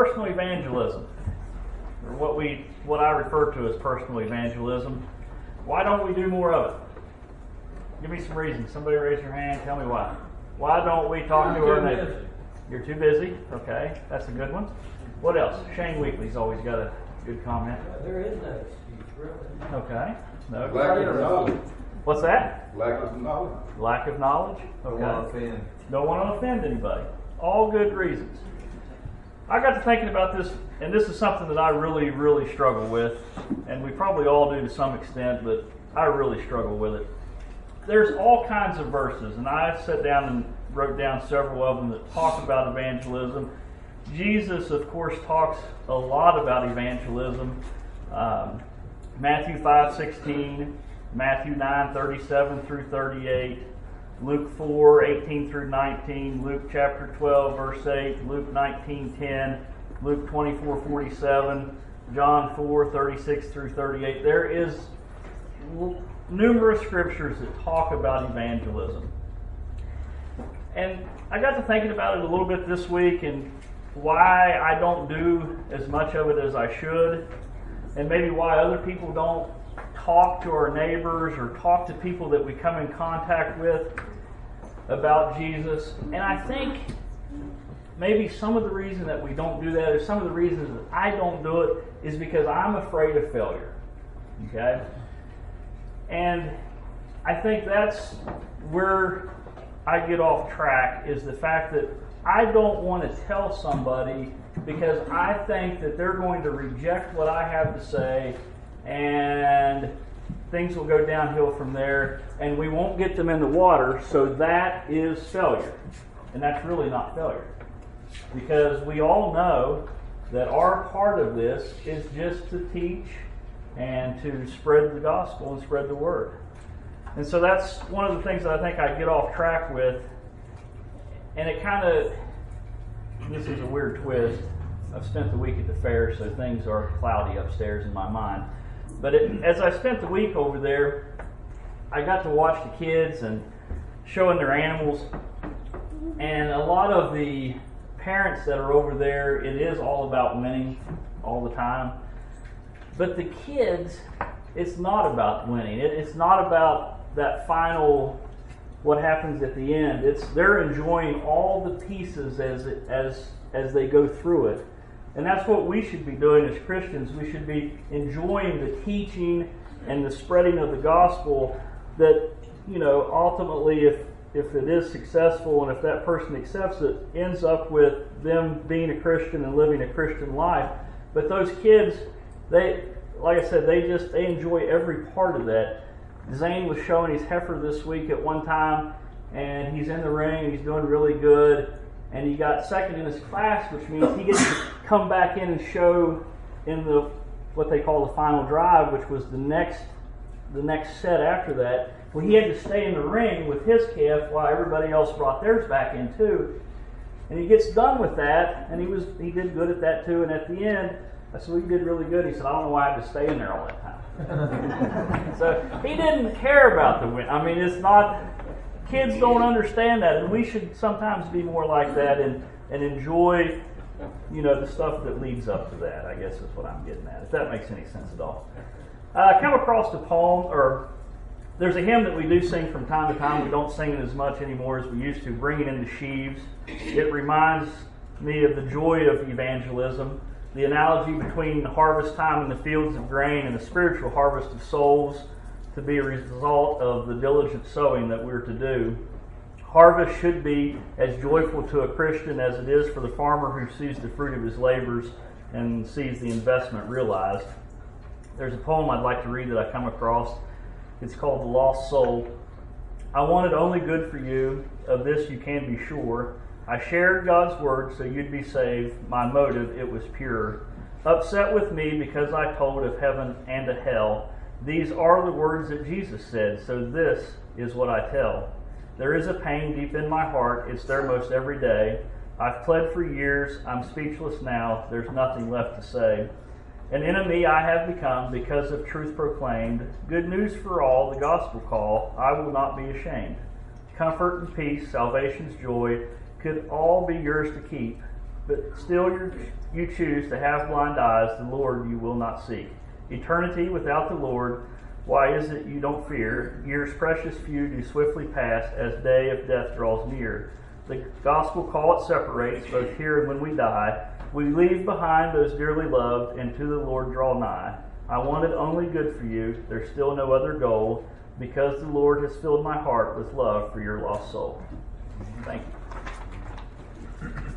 personal evangelism, or what I refer to as personal evangelism. Why don't we do more of it? Give me some reasons. Somebody raise your hand. Tell me why. Why don't we talk to our neighbors? You're too busy. Okay, that's a good one. What else? Shane Weekly's always got a good comment. There is no excuse, really. Okay. No. Lack of knowledge. What's that? Lack of knowledge. Lack of knowledge. Okay. Don't want to offend. Don't want to offend anybody. All good reasons. I got to thinking about this, and this is something that I really, really struggle with, and we probably all do to some extent, but I really struggle with it. There's all kinds of verses, and I sat down and wrote down several of them that talk about evangelism. Jesus, of course, talks a lot about evangelism. Matthew 5:16, Matthew 9:37 through 38, Luke 4:18 through 19, Luke chapter 12, verse 8, Luke 19:10, Luke 24:47, John 4:36 through 38. There is numerous scriptures that talk about evangelism. And I got to thinking about it a little bit this week and why I don't do as much of it as I should, and maybe why other people don't talk to our neighbors or talk to people that we come in contact with about Jesus. And I think maybe some of the reason that we don't do that, or some of the reasons that I don't do it, is because I'm afraid of failure. Okay? And I think that's where I get off track, is the fact that I don't want to tell somebody because I think that they're going to reject what I have to say and things will go downhill from there and we won't get them in the water, so that is failure. And that's really not failure. Because we all know that our part of this is just to teach and to spread the gospel and spread the word. And so that's one of the things that I think I get off track with. And it kind of, this is a weird twist. I've spent the week at the fair, so things are cloudy upstairs in my mind. But as I spent the week over there, I got to watch the kids and showing their animals. And a lot of the parents that are over there, it is all about winning all the time. But the kids, it's not about winning. It's not about that final, what happens at the end. They're enjoying all the pieces as they go through it. And that's what we should be doing as Christians. We should be enjoying the teaching and the spreading of the gospel that, ultimately if it is successful and if that person accepts it, ends up with them being a Christian and living a Christian life. But those kids, like I said, they enjoy every part of that. Zane was showing his heifer this week at one time, and he's in the ring, and he's doing really good, and he got second in his class, which means he gets to come back in and show in what they call the final drive, which was the next set after that, where he had to stay in the ring with his calf while everybody else brought theirs back in too. And he gets done with that, and he did good at that too, and at the end, I said, well, you did really good. He said, I don't know why I had to stay in there all that time. So he didn't care about the win. I mean, it's not, kids don't understand that, and we should sometimes be more like that and enjoy, the stuff that leads up to that, I guess is what I'm getting at, if that makes any sense at all. I come across the poem, or there's a hymn that we do sing from time to time. We don't sing it as much anymore as we used to, Bringing in the Sheaves. It reminds me of the joy of evangelism. The analogy between harvest time in the fields of grain and the spiritual harvest of souls to be a result of the diligent sowing that we're to do. Harvest should be as joyful to a Christian as it is for the farmer who sees the fruit of his labors and sees the investment realized. There's a poem I'd like to read that I come across. It's called The Lost Soul. I wanted only good for you, of this you can be sure. I shared God's word so you'd be saved. My motive, it was pure. Upset with me because I told of heaven and of hell. These are the words that Jesus said, so this is what I tell. There is a pain deep in my heart, it's there most every day. I've pled for years, I'm speechless now, there's nothing left to say. An enemy I have become because of truth proclaimed. Good news for all, the gospel call, I will not be ashamed. Comfort and peace, salvation's joy, could all be yours to keep. but still you choose to have blind eyes. The Lord you will not seek. Eternity without the Lord, why is it you don't fear? Years precious few do swiftly pass as day of death draws near. The gospel call it separates, both here and when we die. We leave behind those dearly loved, and to the Lord draw nigh. I wanted only good for you, there's still no other goal, because the Lord has filled my heart with love for your lost soul. Thank you.